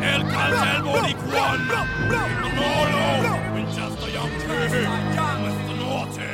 El cartel boricuano, Manolo, Winchester Yankee, Mr. Norte,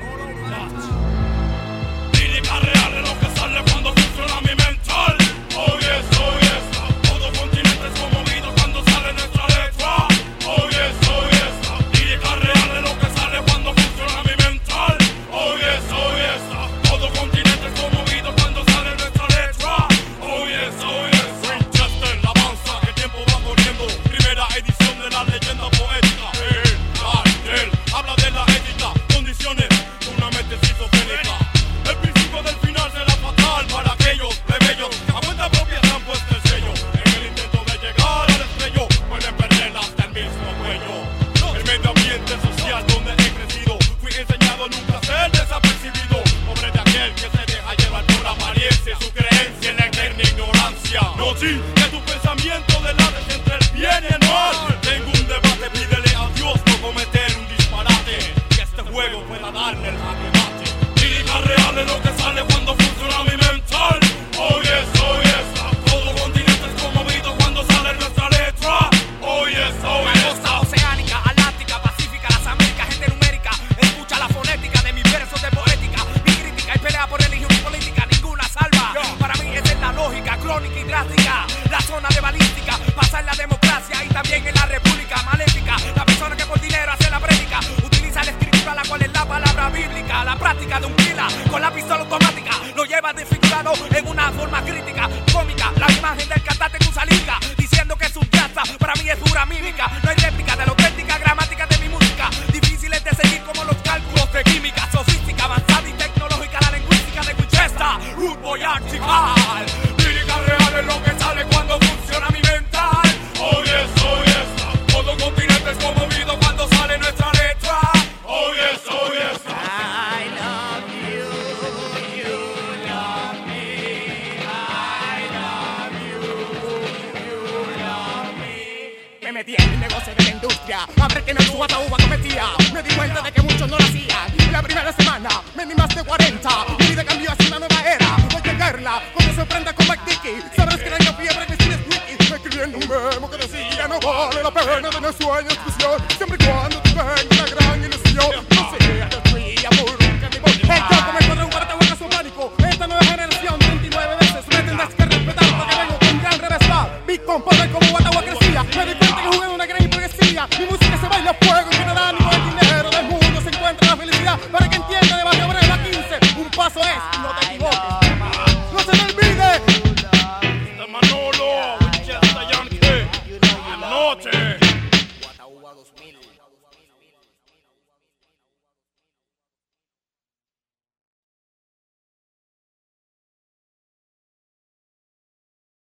lírica real es lo que sale cuando funciona mi mental. Oh yes, todo continente es conmovido cuando sale nuestra letra. Oh yes, lírica real es lo que sale cuando funciona mi mental. Oh yes, todo continente es conmovido cuando sale nuestra letra. Oh yes, Winchester avanza, el tiempo va corriendo. Primera edición de la leyenda poética. El cartel habla de la ética, condiciones, una mente esquizofrénica. El principio del final será fatal para aquellos plebeyos a cuenta propia se han puesto el sello. En el intento de llegar al estrello pueden perder hasta el mismo cuello. El medio ambiente social donde he crecido, fui enseñado a nunca ser desapercibido. Pobre de aquel que se deja llevar por apariencia y su creencia en la eterna ignorancia. No, sí, que tu pensamiento delates entre el bien y el mal. Tengo un debate, pídele a Dios no cometer un disparate, que este juego pueda darle el jaque mate. Lírica real es lo que sale cuando funciona mi mental. Oh yes, todo continente es conmovido cuando sale nuestra letra. Oh yes, Costa oceánica, atlántica, pacífica, las Américas, gente numérica. Escucha la fonética de mis versos de poética. Mi crítica y pelea por religión y política, ninguna salva. Para mí esa es la lógica, crónica y drástica. La zona de balística, pasa en la democracia y también en la república maléfica. La persona que por dinero hace la prédica, utiliza la escritura, la cual es la palabra bíblica. La práctica de un killer con la pistola automática lo lleva desfigurado en una forma crítica, cómica. La imagen del cantante que usa lírica, diciendo que es un jazz, para mí es pura mímica. No hay réplica de la auténtica gramática de mi música, difíciles de seguir como los cálculos de química. Sofística, avanzada y tecnológica, la lingüística de Winchester, Root Boy Artical. Lírica real es lo que sale cuando funciona mi mental. oh yes, todo continente es conmovido cuando sale nuestra letra. Oh yes, I love you, you love me. I love you, you love me. Me metí en el negocio de la industria, a ver que no su uva cometía. Me di cuenta de que muchos no lo hacían. En la primera semana vendí más de 40. Mi vida cambió hacia una nueva era. Voy a llegarla cuando se prenda con McDicky. Sabrás que daño fiebre que tienes wiki. Me escribí en un memo que decía no vale la pena tener sueños, ilusión, siempre y cuando tú tengas una gran ilusión. No sería de fría, burruca, ni voy. El choco me cuadra un guardahuacas su pánico. Esta nueva generación, 29 veces me tendrás que respetar porque vengo con gran revés. Mi compadre como Guatagua crecía. Me di cuenta que jugué una gran hipocresía. Mi música se baila a fuego y que no da ni por el dinero del mundo se encuentra la felicidad. Para que entienda de barrio obrero a 15, un paso es, no te equivoques. No se me olvide. Mr. Manolo, Winchester Yankee, Norte. Guatagua 2000.